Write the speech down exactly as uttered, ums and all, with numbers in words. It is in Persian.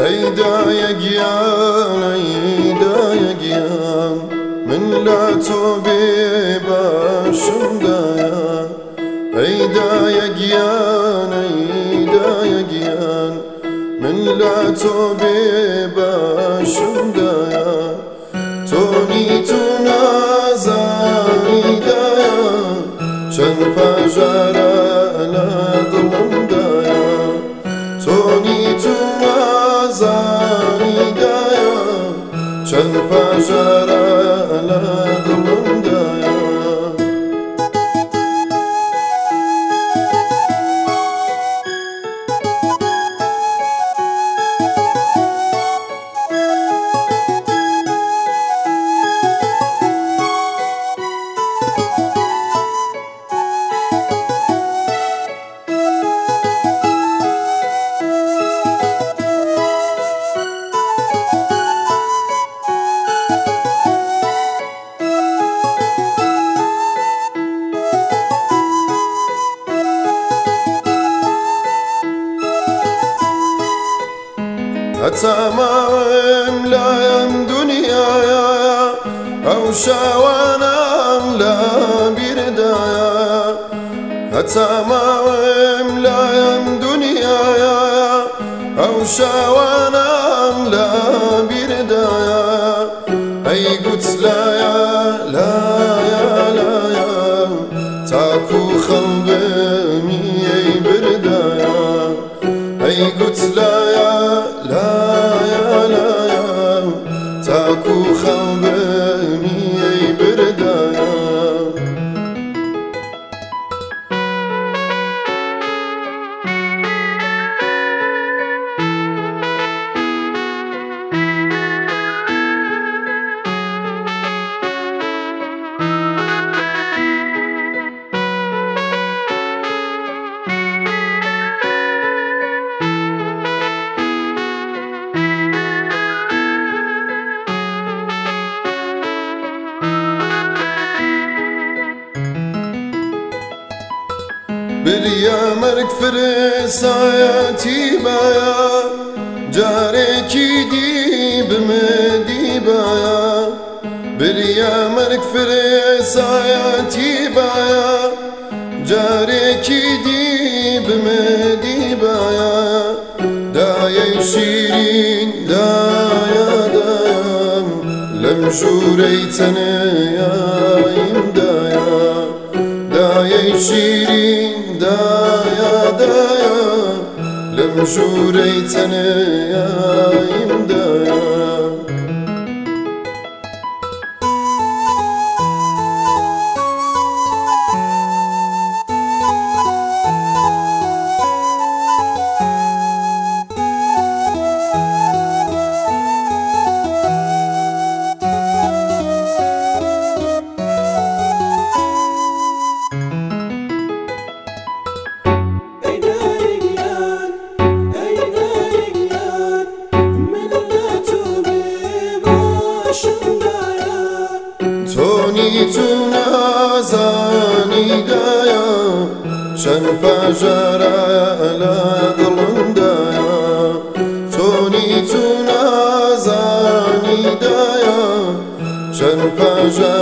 ای دایگیان ای دایگیان من لا تو بی باشم دایا ای دایگیان ای دایگیان من لا تو بی باشم دایا تو نی تو نازانی دایا چند پاجاران دلم دایا تو نی تو نازانی دایا چند پاجاران دلم دایا تمام لایم دنیایا او شوانم لا بیردایا تمام لایم دنیایا او شوانم لا بیردایا ای گوت لایا لایا لایا تاکو خلبمی ای بردایا ای گوت لایا لایا لایا تاکو خلبمی ای بردایا بریا مرگ فرسایتی بایا جارێکی دی بمدی بایا بریا مرگ فرسایتی بایا جارێکی دی بمدی بایا دایەی شیرین دایا دایم لەم ژوورەی تەنەیایم دایا دایەی شیرین دایا دایا لەم ژوورەی تەنەیایم دایا تۆنی تو نازانی دایا چەند پاژارە لە دڵمدایە تۆنی تو نازانی دایا چەند پاژارە